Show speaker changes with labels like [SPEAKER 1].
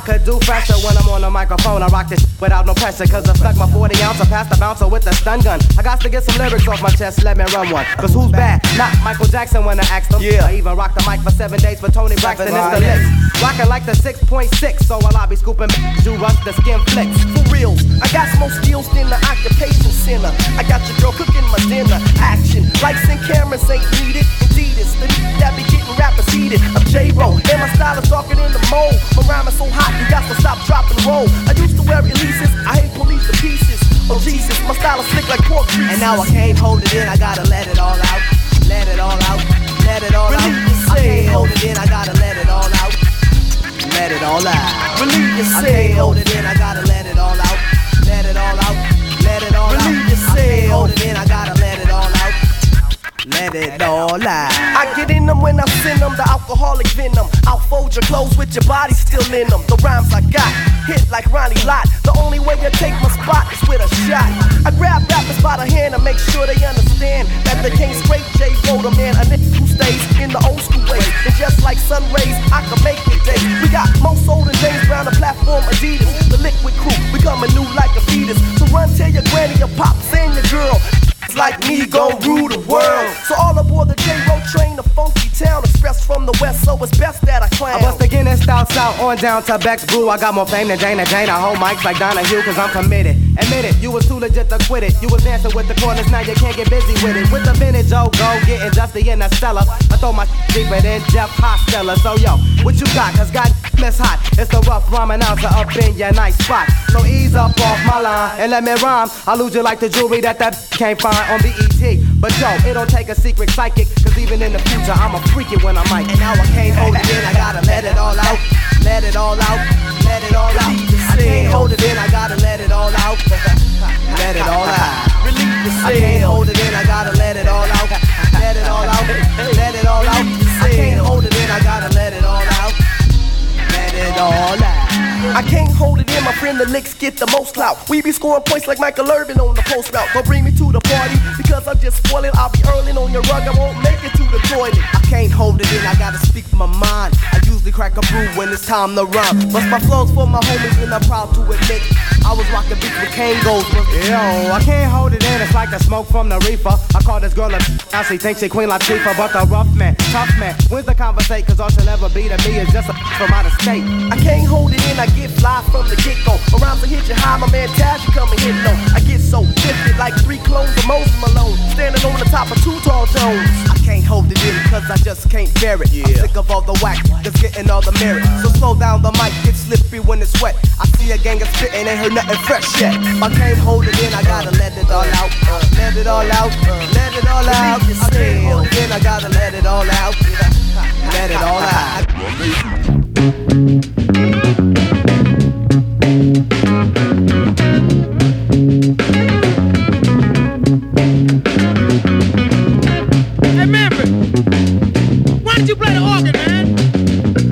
[SPEAKER 1] could do faster when I'm on the microphone. I rock this without no pressure, cause I stuck my 40 ounce. I passed the bouncer with the stun gun. I got to get some lyrics off my chest, let me run one. Cause who's bad? Not Michael Jackson when I asked him. I even rocked the mic for 7 days for Tony Braxton. It's the licks. Rockin' like the 6.6, so while I be scooping, you rush the skin flicks.
[SPEAKER 2] For real, I got more skills than the occupation center. I got your girl cooking my dinner. Action, lights and cameras ain't needed. Indeed, it's the that be getting rappers heated. I'm J-Ro, and my style is darker than the mold. My rhyme is so hot, you got to stop, drop, and roll. I used to wear releases, I hate police to pieces. Oh Jesus, my style is slick like pork grease.
[SPEAKER 1] And now I can't hold it in, I gotta let it all out. Let it all out, let it all out. I can't hold it in, I gotta let it all out. Let it all out.
[SPEAKER 2] Relieve yourself.
[SPEAKER 1] I can't hold it in, I gotta let it all out. Let it all out, let it all out.
[SPEAKER 2] Relieve yourself.
[SPEAKER 1] I can't hold it in, I gotta let it all out. Let it all out.
[SPEAKER 2] I get in them when I send them, the alcoholic venom. I'll fold your clothes with your body still in them. The rhymes I got hit like Ronnie Lott. The only way you take my spot is with a shot. I grab rappers by the hand and make sure they understand that they can't scrape J-Ro, the man, a nigga who stays in the old school way. And just like sun rays, I can make it day. We got more soul than James Brown, the platform Adidas. The liquid crew, we coming new like a fetus. So run, tell your granny, your pops, and your girl. Like me gon' rule the world. So all aboard the J-Ro train, the funky town. Express from the west, so it's best that I clown.
[SPEAKER 1] I bust the Guinness out south on down to Beck's Brew. I got more fame than Jane and Jane. I hold mics like Donahue cause I'm committed. Admit it, you was too legit to quit it. You was dancing with the corners, now you can't get busy with it. With the vintage old go, getting dusty in the cellar. I throw my deeper than Jeff Hostella. So yo, what you got? Cause God it's hot. It's the rough rhyming out to up in your nice spot. So ease up off my line and let me rhyme. I lose you like the jewelry that can't find on BET. But yo, it don't take a secret psychic, cause even in the future I'ma freak it when I'm mic. And now I can't hold it in, I gotta let it all out. Let it all out, let it all out. I can't hold it in, I gotta let it all out. Let it all out.
[SPEAKER 2] Relieve yourself.
[SPEAKER 1] I can't hold it in, I gotta let it all out. Let it all out, let it all out. I can't hold it in, I gotta let it all out. Let it all out.
[SPEAKER 2] I can't hold it in, my friend, the licks get the most clout. We be scoring points like Michael Irvin on the post route. Don't bring me to the party, because I'm just spoiling. I'll be earling on your rug, I won't make it to the toilet.
[SPEAKER 1] I can't hold it in, I gotta speak my mind. I usually crack a brew when it's time to rhyme. Bust my flows for my homies and I'm proud to admit I was rocking beats with Kangols. Yo, I can't hold it in, it's like the smoke from the reefer. I call this girl a now she thinks she Queen Latifah. But the rough man, tough man, wins the conversation. Cause all she'll ever be to me is just a from out of state.
[SPEAKER 2] I can't hold it in, I get fly from the get-go. Around to hit you high, my man Taz, you come and hit low. I get so lifted like 3 clones of Moses Malone, standing on the top of 2 tall Jones.
[SPEAKER 1] I can't hold it in cause I just can't bear it. I'm sick of all the whack that's getting all the merit. So slow down, the mic gets slippery when it's wet. I see a gang of spitting, ain't heard nothing fresh yet. I can't hold it in, I gotta let it all out. Let it all out, let it all out. I can't hold it in, I gotta let it all out. Let it all out.